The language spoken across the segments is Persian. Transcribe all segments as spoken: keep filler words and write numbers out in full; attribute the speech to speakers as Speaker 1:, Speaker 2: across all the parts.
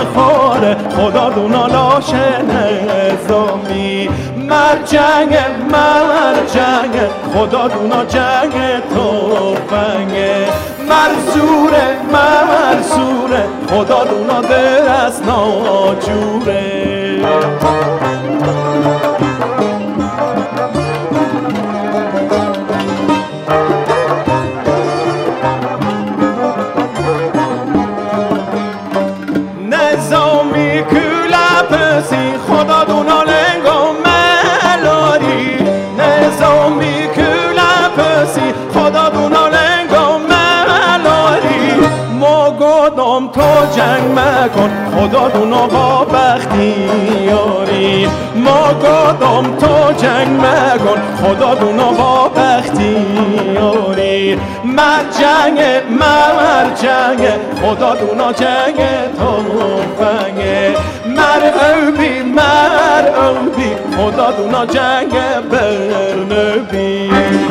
Speaker 1: خوره خدا دونا لاشه نظامی مر جنگ مر جنگ خدا دونا جنگ توفنگه مر زوره مر زوره خدا دونا در از ناجوره نظامی کلا پسی خدا دونا لنگو ملاری نظامی کلا پسی خدا دونا لنگو ملاری ما گدام تو جنگ مکن خدا دونا با بختیاری ما گدام تو جنگ مکن خدا دونا با بختیاری مر جنگ مر جنگ خدا دونا جنگ توفنگه مر اوبی مر اوبی خدا دونا جنگ برنبی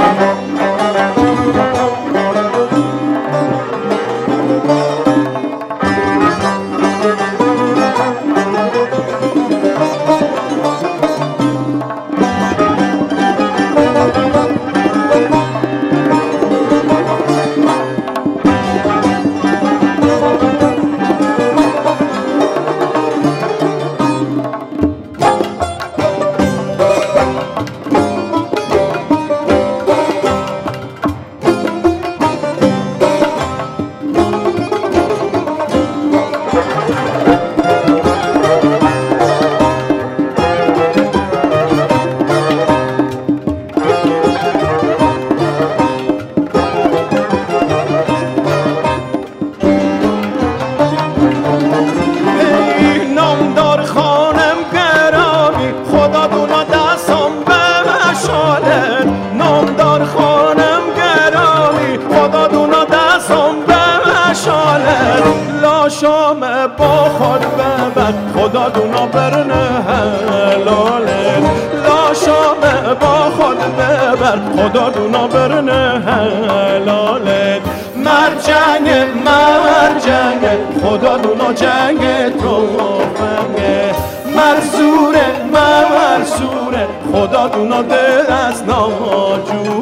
Speaker 1: شام با خود ببر خدا دونا برنه حلاله لا شام با خود ببر خدا دونا برنه حلاله مر جنگ مر جنگ خدا دونا جنگ توفنگه مر زوره مر زوره خدا دونا دل از ناجوره